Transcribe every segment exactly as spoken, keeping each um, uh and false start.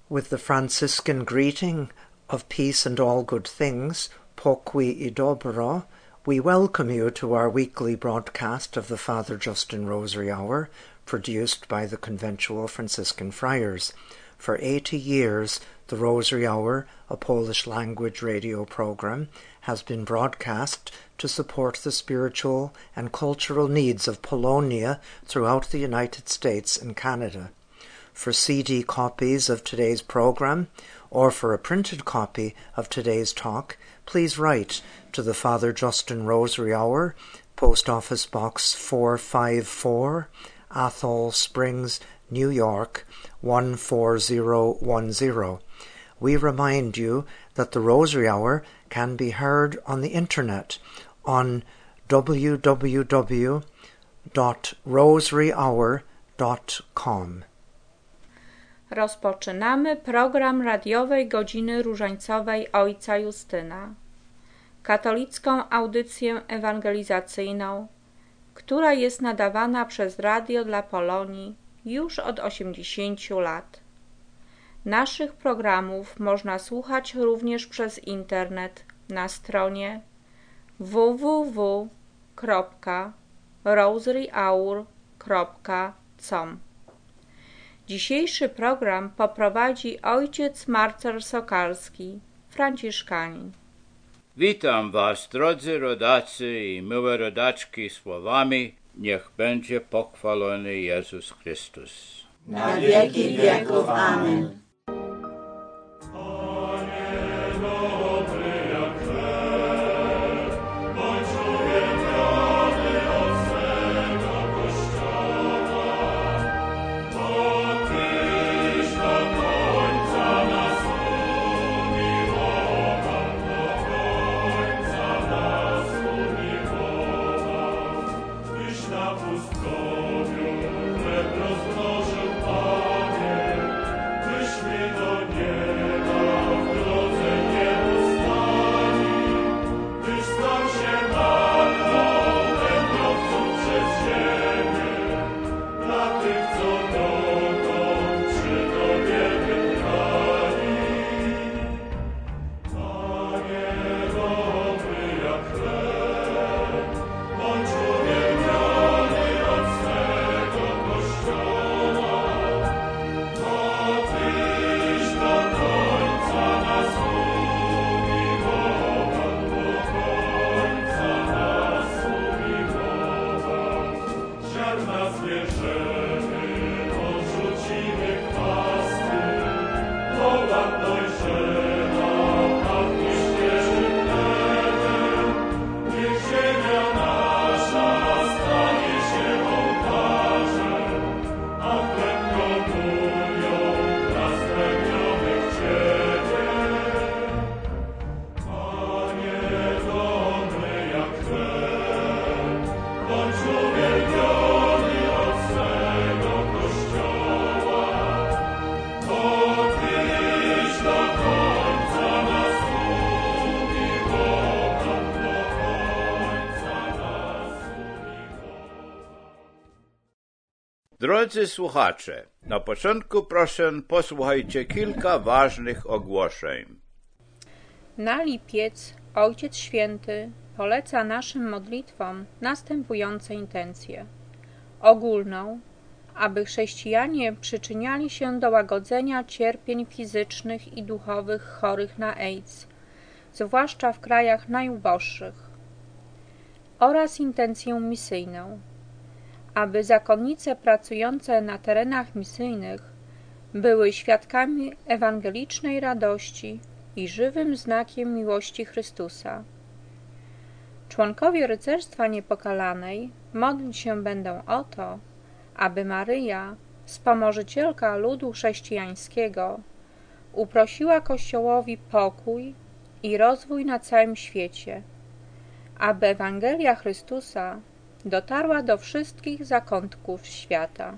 With the Franciscan greeting of peace and all good things, pokój i dobro, we welcome you to our weekly broadcast of the Father Justin Rosary Hour, produced by the Conventual Franciscan Friars. For eighty years, the Rosary Hour, a Polish-language radio program, has been broadcast to support the spiritual and cultural needs of Polonia throughout the United States and Canada. For C D copies of today's program, or for a printed copy of today's talk, please write to the Father Justin Rosary Hour, Post Office Box four five four, Athol Springs, New York, one four zero one zero. We remind you that the Rosary Hour can be heard on the internet on w w w dot rosary hour dot com. Rozpoczynamy program radiowej godziny różańcowej Ojca Justyna, katolicką audycję ewangelizacyjną, która jest nadawana przez Radio dla Polonii już od osiemdziesięciu lat. Naszych programów można słuchać również przez internet na stronie w w w kropka rosary hour kropka com. Dzisiejszy program poprowadzi ojciec Marcel Sokalski, franciszkanin. Witam was, drodzy rodacy i miłe rodaczki, słowami: niech będzie pochwalony Jezus Chrystus. Na wieki wieków. Amen. Drodzy słuchacze, na początku proszę posłuchajcie kilka ważnych ogłoszeń. Na lipiec Ojciec Święty poleca naszym modlitwom następujące intencje. Ogólną, aby chrześcijanie przyczyniali się do łagodzenia cierpień fizycznych i duchowych chorych na AIDS, zwłaszcza w krajach najuboższych. Oraz intencję misyjną, aby zakonnice pracujące na terenach misyjnych były świadkami ewangelicznej radości i żywym znakiem miłości Chrystusa. Członkowie Rycerstwa Niepokalanej modlić się będą o to, aby Maryja, wspomożycielka ludu chrześcijańskiego, uprosiła Kościołowi pokój i rozwój na całym świecie, aby Ewangelia Chrystusa dotarła do wszystkich zakątków świata.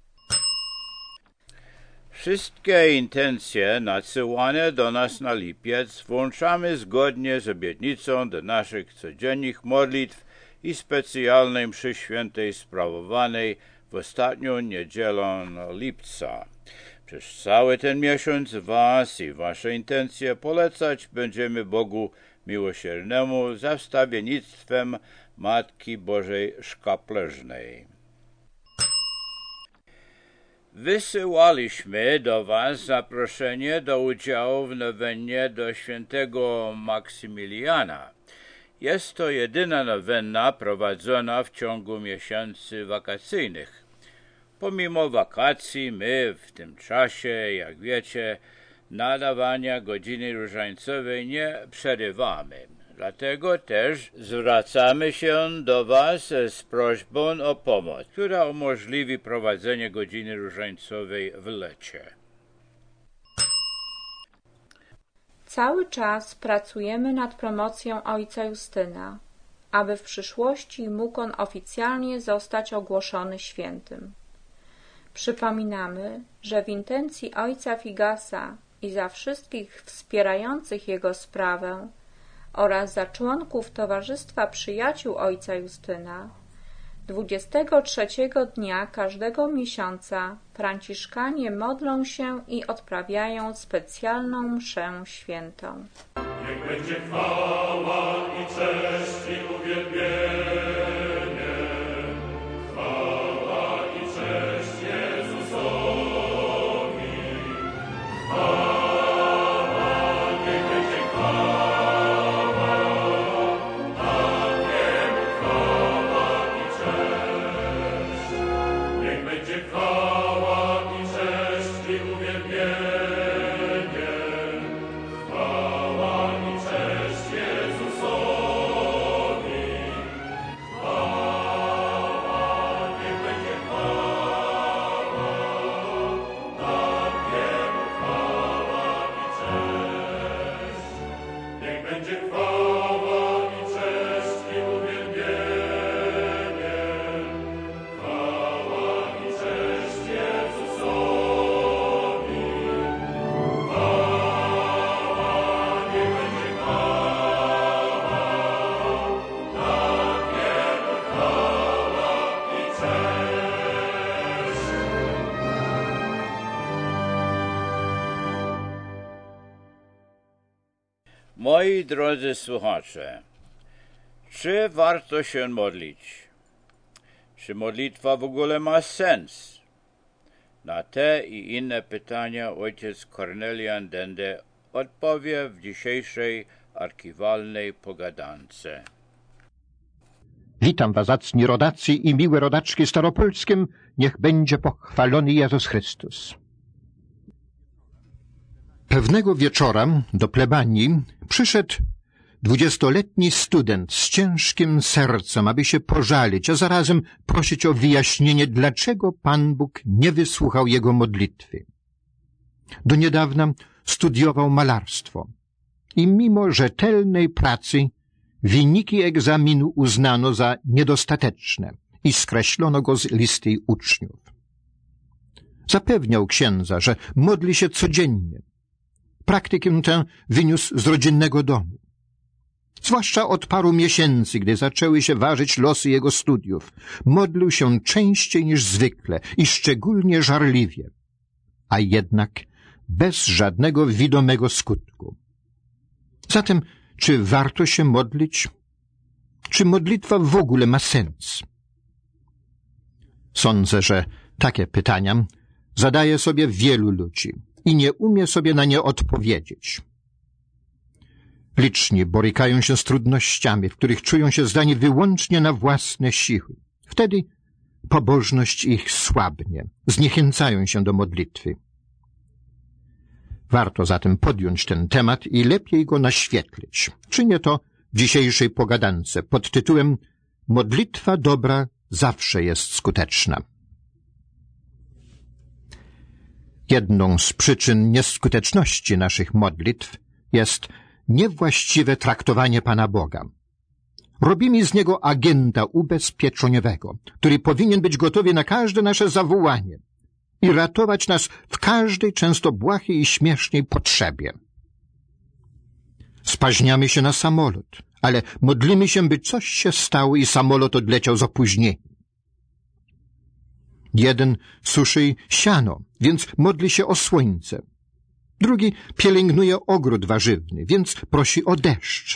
Wszystkie intencje nadsyłane do nas na lipiec włączamy zgodnie z obietnicą do naszych codziennych modlitw i specjalnej mszy świętej sprawowanej w ostatnią niedzielę lipca. Przez cały ten miesiąc was i wasze intencje polecać będziemy Bogu miłosiernemu za wstawiennictwem Matki Bożej Szkapleżnej. Wysyłaliśmy do was zaproszenie do udziału w nowennie do świętego Maksymiliana. Jest to jedyna nowenna prowadzona w ciągu miesięcy wakacyjnych. Pomimo wakacji my w tym czasie, jak wiecie, nadawania godziny różańcowej nie przerywamy. Dlatego też zwracamy się do was z prośbą o pomoc, która umożliwi prowadzenie godziny różańcowej w lecie. Cały czas pracujemy nad promocją ojca Justyna, aby w przyszłości mógł on oficjalnie zostać ogłoszony świętym. Przypominamy, że w intencji ojca Figasa i za wszystkich wspierających jego sprawę oraz za członków Towarzystwa Przyjaciół ojca Justyna dwudziestego trzeciego dnia każdego miesiąca franciszkanie modlą się i odprawiają specjalną mszę świętą. Niech będzie chwała i cześć i uwielbienie. Chwała i cześć Jezusowi. Chwała, niech będzie chwała. Paniemu chwała i cześć. Niech będzie chwała i cześć i uwielbienie. Moi drodzy słuchacze, czy warto się modlić? Czy modlitwa w ogóle ma sens? Na te i inne pytania ojciec Kornelian Dende odpowie w dzisiejszej archiwalnej pogadance. Witam was, zacni rodacy i miłe rodaczki staropolskim, niech będzie pochwalony Jezus Chrystus. Pewnego wieczora do plebanii przyszedł dwudziestoletni student z ciężkim sercem, aby się pożalić, a zarazem prosić o wyjaśnienie, dlaczego Pan Bóg nie wysłuchał jego modlitwy. Do niedawna studiował malarstwo i mimo rzetelnej pracy wyniki egzaminu uznano za niedostateczne i skreślono go z listy uczniów. Zapewniał księdza, że modli się codziennie. Praktykę tę wyniósł z rodzinnego domu. Zwłaszcza od paru miesięcy, gdy zaczęły się ważyć losy jego studiów, modlił się częściej niż zwykle i szczególnie żarliwie, a jednak bez żadnego widomego skutku. Zatem, czy warto się modlić? Czy modlitwa w ogóle ma sens? Sądzę, że takie pytania zadaje sobie wielu ludzi i nie umie sobie na nie odpowiedzieć. Liczni borykają się z trudnościami, w których czują się zdani wyłącznie na własne siły. Wtedy pobożność ich słabnie, zniechęcają się do modlitwy. Warto zatem podjąć ten temat i lepiej go naświetlić. Czynię to w dzisiejszej pogadance pod tytułem Modlitwa dobra zawsze jest skuteczna. Jedną z przyczyn nieskuteczności naszych modlitw jest niewłaściwe traktowanie Pana Boga. Robimy z Niego agenta ubezpieczeniowego, który powinien być gotowy na każde nasze zawołanie i ratować nas w każdej często błahej i śmiesznej potrzebie. Spaźniamy się na samolot, ale modlimy się, by coś się stało i samolot odleciał z opóźnieniem. Jeden suszy siano, więc modli się o słońce. Drugi pielęgnuje ogród warzywny, więc prosi o deszcz.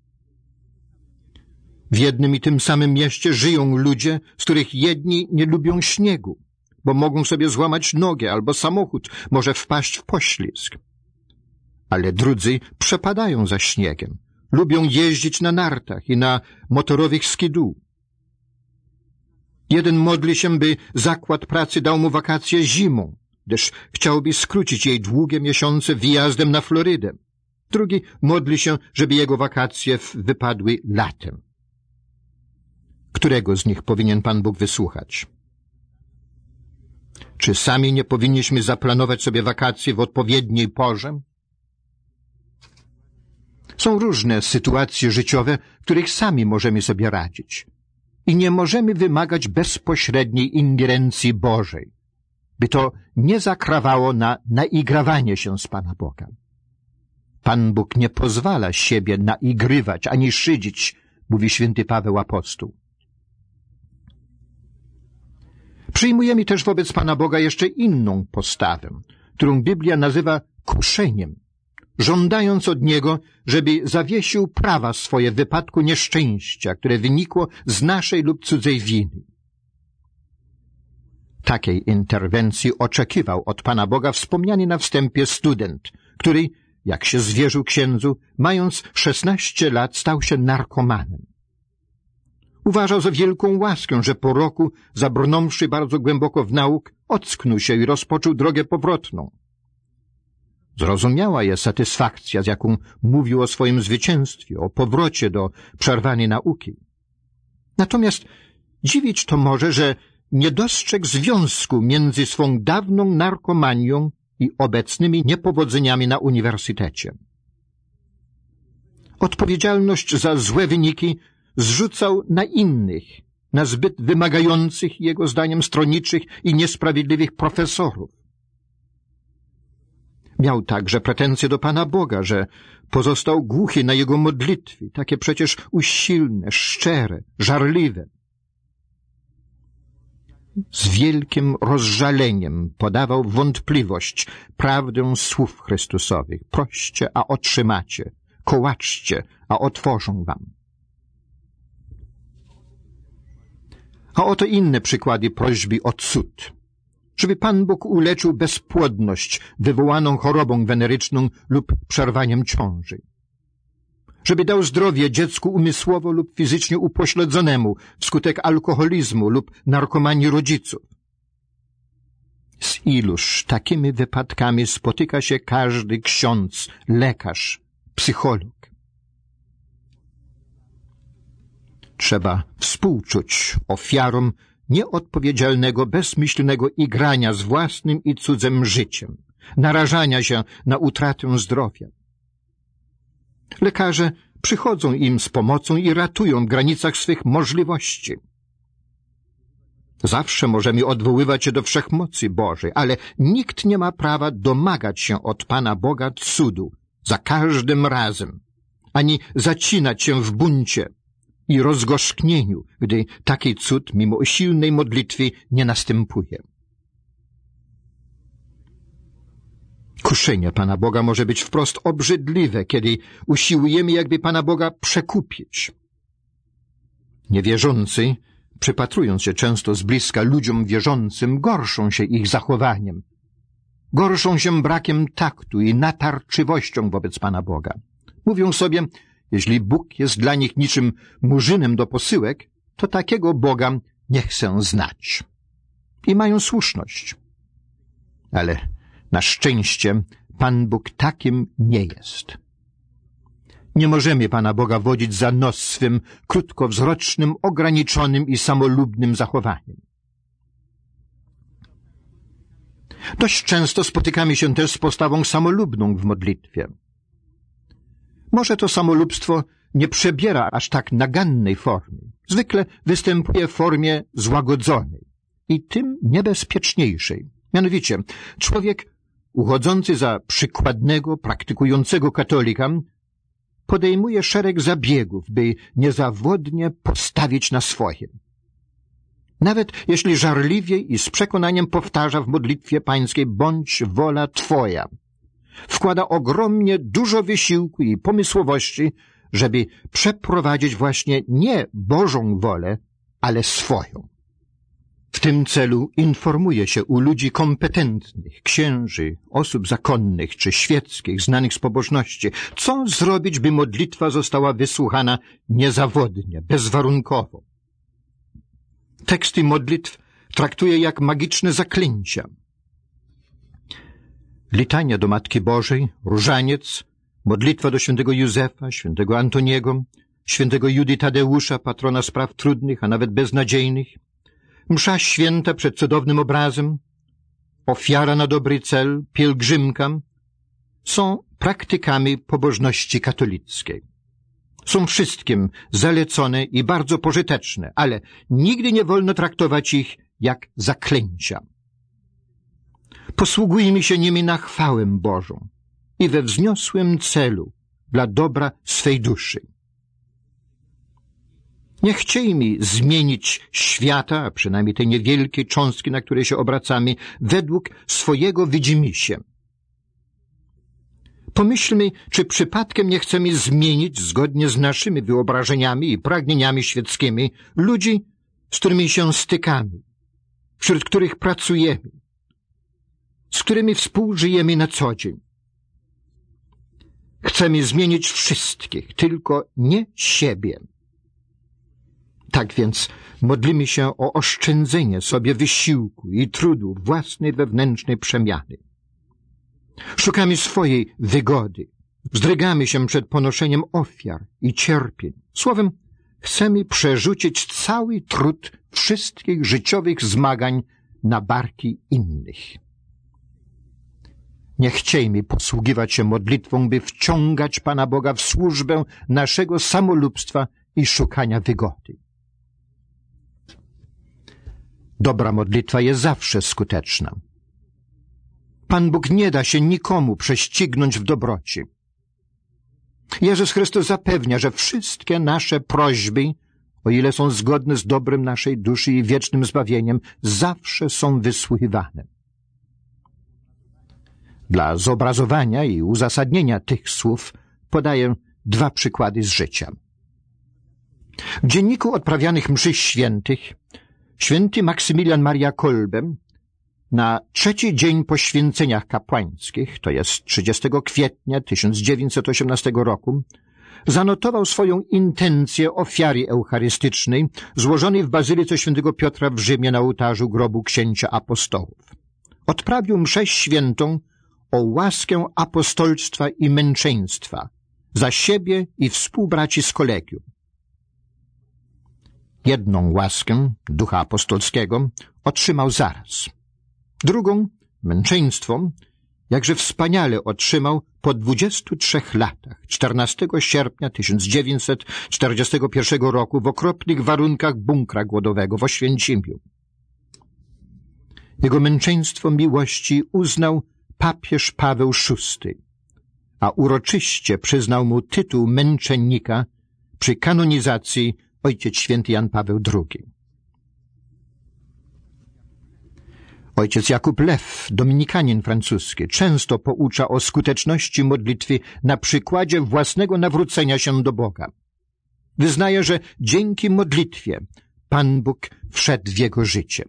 W jednym i tym samym mieście żyją ludzie, z których jedni nie lubią śniegu, bo mogą sobie złamać nogę albo samochód może wpaść w poślizg. Ale drudzy przepadają za śniegiem, lubią jeździć na nartach i na motorowych skidoo. Jeden modli się, by zakład pracy dał mu wakacje zimą, gdyż chciałby skrócić jej długie miesiące wyjazdem na Florydę. Drugi modli się, żeby jego wakacje wypadły latem. Którego z nich powinien Pan Bóg wysłuchać? Czy sami nie powinniśmy zaplanować sobie wakacje w odpowiedniej porze? Są różne sytuacje życiowe, w których sami możemy sobie radzić. I nie możemy wymagać bezpośredniej ingerencji Bożej, by to nie zakrawało na naigrawanie się z Pana Boga. Pan Bóg nie pozwala siebie naigrywać ani szydzić, mówi święty Paweł apostoł. Przyjmujemy też wobec Pana Boga jeszcze inną postawę, którą Biblia nazywa kuszeniem, żądając od Niego, żeby zawiesił prawa swoje w wypadku nieszczęścia, które wynikło z naszej lub cudzej winy. Takiej interwencji oczekiwał od Pana Boga wspomniany na wstępie student, który, jak się zwierzył księdzu, mając szesnaście lat stał się narkomanem. Uważał za wielką łaskę, że po roku, zabrnąwszy bardzo głęboko w nauk, ocknął się i rozpoczął drogę powrotną. Zrozumiała jest satysfakcja, z jaką mówił o swoim zwycięstwie, o powrocie do przerwanej nauki. Natomiast dziwić to może, że nie dostrzegł związku między swą dawną narkomanią i obecnymi niepowodzeniami na uniwersytecie. Odpowiedzialność za złe wyniki zrzucał na innych, na zbyt wymagających, jego zdaniem, stronniczych i niesprawiedliwych profesorów. Miał także pretensje do Pana Boga, że pozostał głuchy na jego modlitwy, takie przecież usilne, szczere, żarliwe. Z wielkim rozżaleniem podawał w wątpliwość prawdę słów Chrystusowych. Proście, a otrzymacie. Kołaczcie, a otworzą wam. A oto inne przykłady prośby o cud. Żeby Pan Bóg uleczył bezpłodność wywołaną chorobą weneryczną lub przerwaniem ciąży. Żeby dał zdrowie dziecku umysłowo lub fizycznie upośledzonemu wskutek alkoholizmu lub narkomanii rodziców. Z iluż takimi wypadkami spotyka się każdy ksiądz, lekarz, psycholog. Trzeba współczuć ofiarom nieodpowiedzialnego, bezmyślnego igrania z własnym i cudzym życiem, narażania się na utratę zdrowia. Lekarze przychodzą im z pomocą i ratują w granicach swych możliwości. Zawsze możemy odwoływać się do wszechmocy Bożej, ale nikt nie ma prawa domagać się od Pana Boga cudu za każdym razem, ani zacinać się w buncie i rozgorzknieniu, gdy taki cud mimo silnej modlitwy nie następuje. Kuszenie Pana Boga może być wprost obrzydliwe, kiedy usiłujemy jakby Pana Boga przekupić. Niewierzący, przypatrując się często z bliska ludziom wierzącym, gorszą się ich zachowaniem, gorszą się brakiem taktu i natarczywością wobec Pana Boga. Mówią sobie, jeśli Bóg jest dla nich niczym murzynem do posyłek, to takiego Boga nie chcę znać. I mają słuszność. Ale na szczęście Pan Bóg takim nie jest. Nie możemy Pana Boga wodzić za nos swym krótkowzrocznym, ograniczonym i samolubnym zachowaniem. Dość często spotykamy się też z postawą samolubną w modlitwie. Może to samolubstwo nie przebiera aż tak nagannej formy. Zwykle występuje w formie złagodzonej i tym niebezpieczniejszej. Mianowicie, człowiek uchodzący za przykładnego, praktykującego katolika podejmuje szereg zabiegów, by niezawodnie postawić na swoim. Nawet jeśli żarliwie i z przekonaniem powtarza w modlitwie pańskiej bądź wola Twoja, wkłada ogromnie dużo wysiłku i pomysłowości, żeby przeprowadzić właśnie nie Bożą wolę, ale swoją. W tym celu informuje się u ludzi kompetentnych, księży, osób zakonnych czy świeckich, znanych z pobożności, co zrobić, by modlitwa została wysłuchana niezawodnie, bezwarunkowo. Teksty modlitw traktuje jak magiczne zaklęcia. Litania do Matki Bożej, różaniec, modlitwa do świętego Józefa, świętego Antoniego, świętego Judy Tadeusza, patrona spraw trudnych, a nawet beznadziejnych, msza święta przed cudownym obrazem, ofiara na dobry cel, pielgrzymka są praktykami pobożności katolickiej. Są wszystkim zalecone i bardzo pożyteczne, ale nigdy nie wolno traktować ich jak zaklęcia. Posługujmy się nimi na chwałę Bożą i we wzniosłym celu dla dobra swej duszy. Nie chciejmy zmienić świata, a przynajmniej tej niewielkiej cząstki, na której się obracamy, według swojego widzimisię. Pomyślmy, czy przypadkiem nie chcemy zmienić, zgodnie z naszymi wyobrażeniami i pragnieniami świeckimi, ludzi, z którymi się stykamy, wśród których pracujemy, z którymi współżyjemy na co dzień. Chcemy zmienić wszystkich, tylko nie siebie. Tak więc modlimy się o oszczędzenie sobie wysiłku i trudu własnej wewnętrznej przemiany. Szukamy swojej wygody, wzdrygamy się przed ponoszeniem ofiar i cierpień. Słowem, chcemy przerzucić cały trud wszystkich życiowych zmagań na barki innych. Nie chciejmy posługiwać się modlitwą, by wciągać Pana Boga w służbę naszego samolubstwa i szukania wygody. Dobra modlitwa jest zawsze skuteczna. Pan Bóg nie da się nikomu prześcignąć w dobroci. Jezus Chrystus zapewnia, że wszystkie nasze prośby, o ile są zgodne z dobrem naszej duszy i wiecznym zbawieniem, zawsze są wysłuchiwane. Dla zobrazowania i uzasadnienia tych słów podaję dwa przykłady z życia. W dzienniku odprawianych mszy świętych święty Maksymilian Maria Kolbe na trzeci dzień po święceniach kapłańskich, to jest trzydziestego kwietnia tysiąc dziewięćset osiemnastego roku, zanotował swoją intencję ofiary eucharystycznej złożonej w Bazylice świętego Piotra w Rzymie na ołtarzu grobu księcia apostołów. Odprawił mszę świętą o łaskę apostolstwa i męczeństwa za siebie i współbraci z kolegium. Jedną łaskę ducha apostolskiego otrzymał zaraz. Drugą, męczeństwo, jakże wspaniale otrzymał po dwudziestu trzech latach, czternastego sierpnia tysiąc dziewięćset czterdziestego pierwszego roku w okropnych warunkach bunkra głodowego w Oświęcimiu. Jego męczeństwo miłości uznał papież Paweł szósty, a uroczyście przyznał mu tytuł męczennika przy kanonizacji ojciec święty Jan Paweł drugi. Ojciec Jakub Lew, dominikanin francuski, często poucza o skuteczności modlitwy na przykładzie własnego nawrócenia się do Boga. Wyznaje, że dzięki modlitwie Pan Bóg wszedł w jego życie.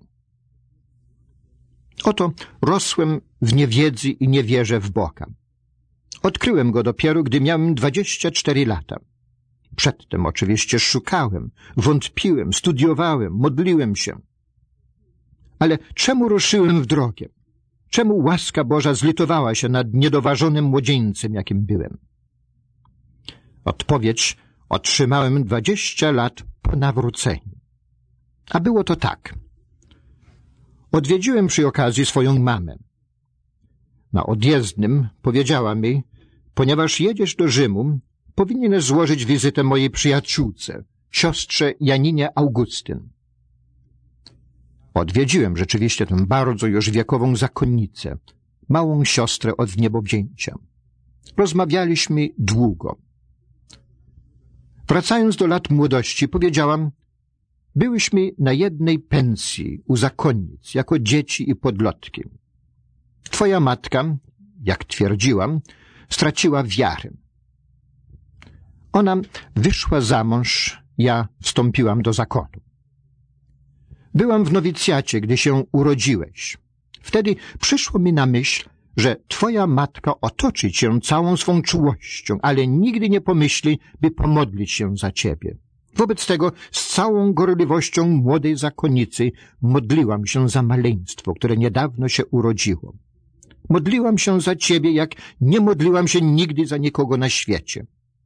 Oto rosłem w niewiedzy i niewierze w Boga. Odkryłem Go dopiero, gdy miałem dwadzieścia cztery lata. Przedtem oczywiście szukałem, wątpiłem, studiowałem, modliłem się. Ale czemu ruszyłem w drogę? Czemu łaska Boża zlitowała się nad niedoważonym młodzieńcem, jakim byłem? Odpowiedź otrzymałem dwadzieścia lat po nawróceniu. A było to tak. Odwiedziłem przy okazji swoją mamę. Na odjezdnym powiedziała mi, ponieważ jedziesz do Rzymu, powinieneś złożyć wizytę mojej przyjaciółce, siostrze Janinie Augustyn. Odwiedziłem rzeczywiście tę bardzo już wiekową zakonnicę, małą siostrę od wniebowzięcia. Rozmawialiśmy długo. Wracając do lat młodości, powiedziałam, Byłyśmy na jednej pensji u zakonnic, jako dzieci i podlotki. Twoja matka, jak twierdziłam, straciła wiarę. Ona wyszła za mąż, ja wstąpiłam do zakonu. Byłam w nowicjacie, gdy się urodziłeś. Wtedy przyszło mi na myśl, że twoja matka otoczy cię całą swą czułością, ale nigdy nie pomyśli, by pomodlić się za ciebie. Wobec tego z całą gorliwością młodej zakonnicy modliłam się za maleństwo, które niedawno się urodziło. Modliłam się za ciebie, jak nie modliłam się nigdy za nikogo na świecie.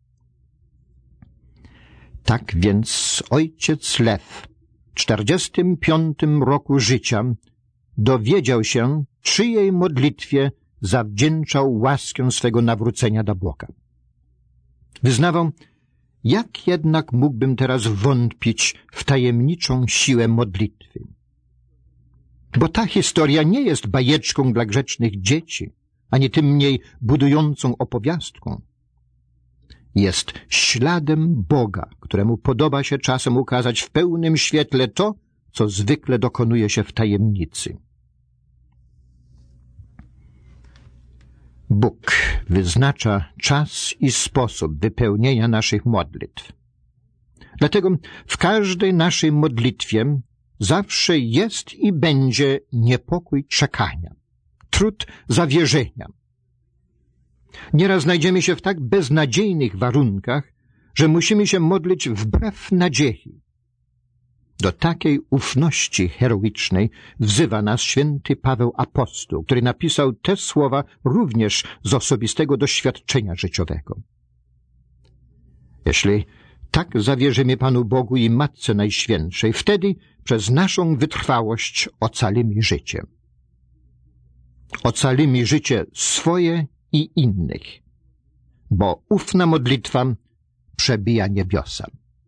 Tak więc ojciec Lew w czterdziestym piątym roku życia dowiedział się, czyjej modlitwie zawdzięczał łaskę swego nawrócenia do Boga. Wyznawał, jak jednak mógłbym teraz wątpić w tajemniczą siłę modlitwy? Bo ta historia nie jest bajeczką dla grzecznych dzieci, ani tym mniej budującą opowiastką. Jest śladem Boga, któremu podoba się czasem ukazać w pełnym świetle to, co zwykle dokonuje się w tajemnicy. Bóg wyznacza czas i sposób wypełnienia naszych modlitw. Dlatego w każdej naszej modlitwie zawsze jest i będzie niepokój czekania, trud zawierzenia. Nieraz znajdziemy się w tak beznadziejnych warunkach, że musimy się modlić wbrew nadziei. Do takiej ufności heroicznej wzywa nas święty Paweł Apostoł, który napisał te słowa również z osobistego doświadczenia życiowego. Jeśli tak zawierzymy Panu Bogu i Matce Najświętszej, wtedy przez naszą wytrwałość ocalimy życie. Ocalimy życie swoje i innych, bo ufna modlitwa przebija niebiosa.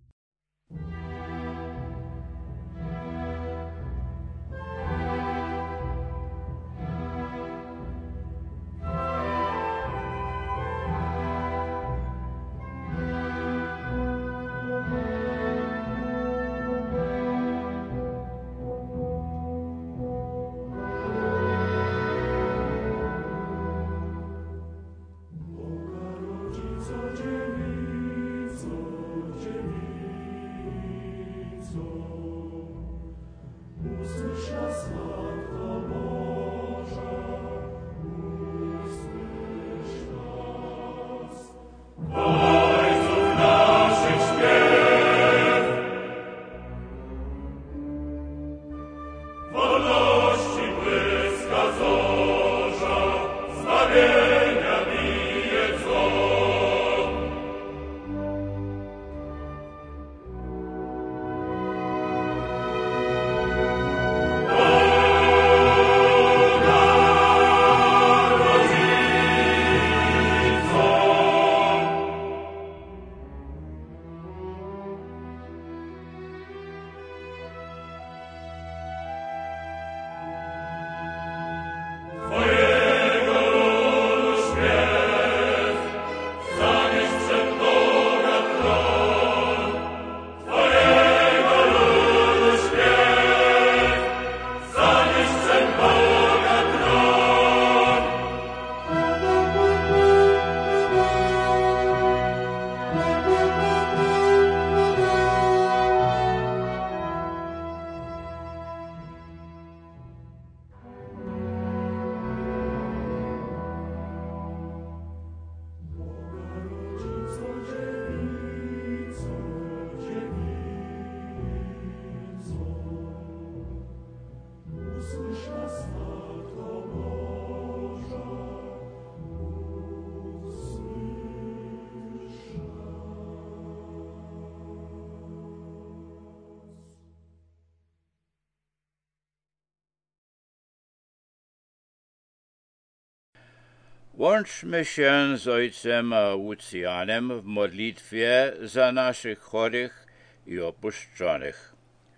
Łączmy się z ojcem Łucjanem w modlitwie za naszych chorych i opuszczonych.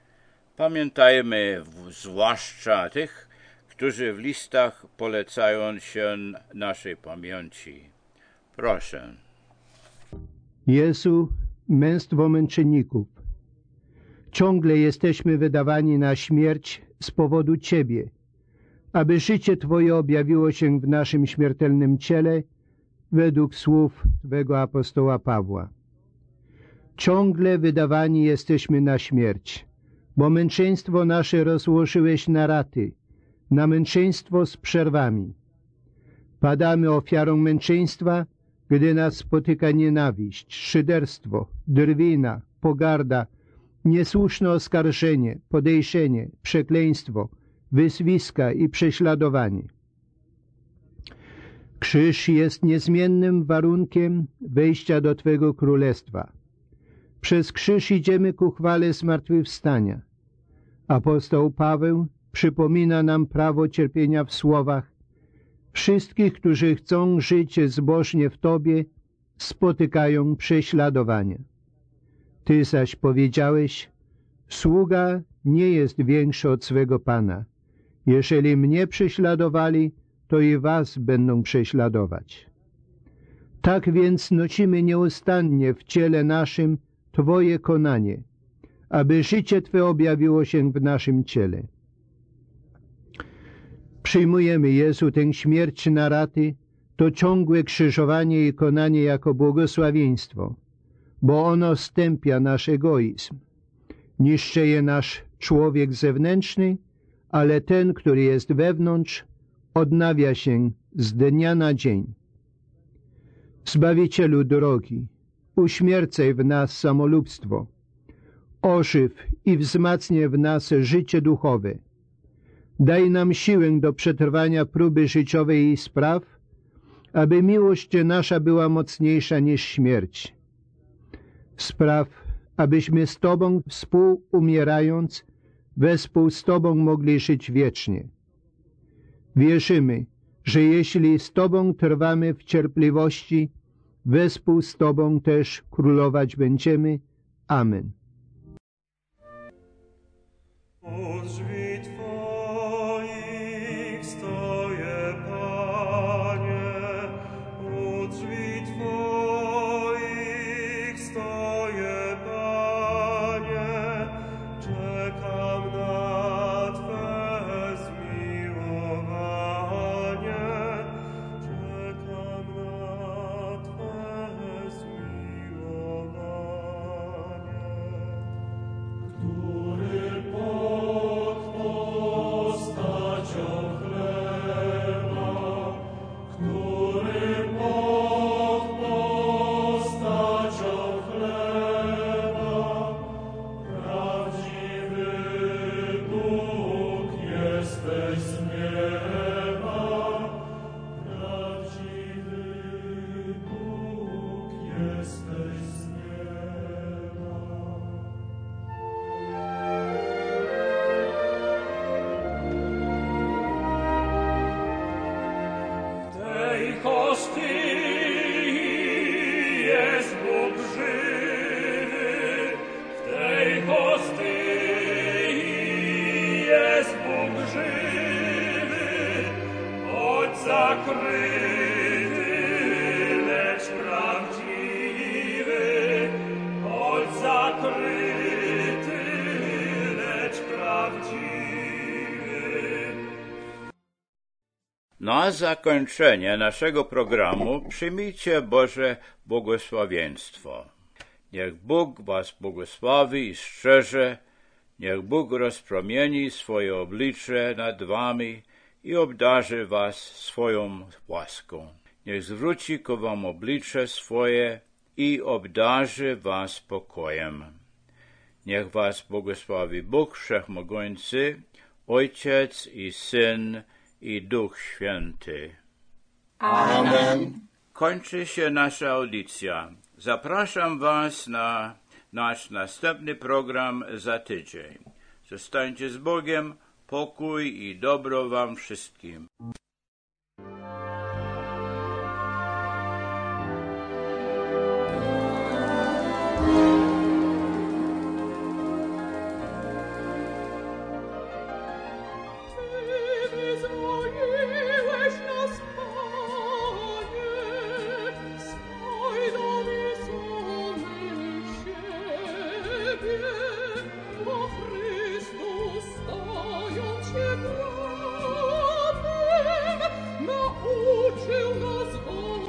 Pamiętajmy zwłaszcza tych, którzy w listach polecają się naszej pamięci. Proszę. Jezu, męstwo męczenników, ciągle jesteśmy wydawani na śmierć z powodu Ciebie, aby życie Twoje objawiło się w naszym śmiertelnym ciele, według słów Twego apostoła Pawła. Ciągle wydawani jesteśmy na śmierć, bo męczeństwo nasze rozłożyłeś na raty, na męczeństwo z przerwami. Padamy ofiarą męczeństwa, gdy nas spotyka nienawiść, szyderstwo, drwina, pogarda, niesłuszne oskarżenie, podejrzenie, przekleństwo, wyzwiska i prześladowanie. Krzyż jest niezmiennym warunkiem wejścia do Twego Królestwa. Przez krzyż idziemy ku chwale zmartwychwstania. Apostoł Paweł przypomina nam prawo cierpienia w słowach: wszystkich, którzy chcą żyć zbożnie w Tobie, spotykają prześladowania. Ty zaś powiedziałeś: sługa nie jest większy od swego Pana. Jeżeli mnie prześladowali, to i was będą prześladować. Tak więc nosimy nieustannie w ciele naszym Twoje konanie, aby życie Twe objawiło się w naszym ciele. Przyjmujemy, Jezu, tę śmierć na raty, to ciągłe krzyżowanie i konanie jako błogosławieństwo, bo ono stępia nasz egoizm. Niszczeje nasz człowiek zewnętrzny, ale ten, który jest wewnątrz, odnawia się z dnia na dzień. Zbawicielu drogi, uśmiercaj w nas samolubstwo, ożyw i wzmacnij w nas życie duchowe. Daj nam siłę do przetrwania próby życiowej i spraw, aby miłość nasza była mocniejsza niż śmierć. Spraw, abyśmy z Tobą współumierając, wespół z Tobą mogli żyć wiecznie. Wierzymy, że jeśli z Tobą trwamy w cierpliwości, wespół z Tobą też królować będziemy. Amen. U drzwi Twoich stoję, Panie, u drzwi Twoich stoję, Panie, czekam na Twe zmiłowanie, czekam na Twe zmiłowanie. Który pod postacią chleba, który pod postacią chleba, prawdziwy Bóg jesteś z nieba, prawdziwy Bóg jesteś z nieba. W tej hostii jest Bóg żywy, w tej hostii jest Bóg żywy, choć zakryty, lecz prawdziwy, choć zakryty, lecz prawdziwy. Na zakończenie naszego programu przyjmijcie Boże błogosławieństwo. Niech Bóg was błogosławi i strzeże, niech Bóg rozpromieni swoje oblicze nad wami i obdarzy was swoją łaską. Niech zwróci ku wam oblicze swoje i obdarzy was pokojem. Niech was błogosławi Bóg Wszechmogący, Ojciec i Syn i Duch Święty. Amen. Kończy się nasza audycja. Zapraszam was na nasz następny program za tydzień. Zostańcie z Bogiem, pokój i dobro wam wszystkim.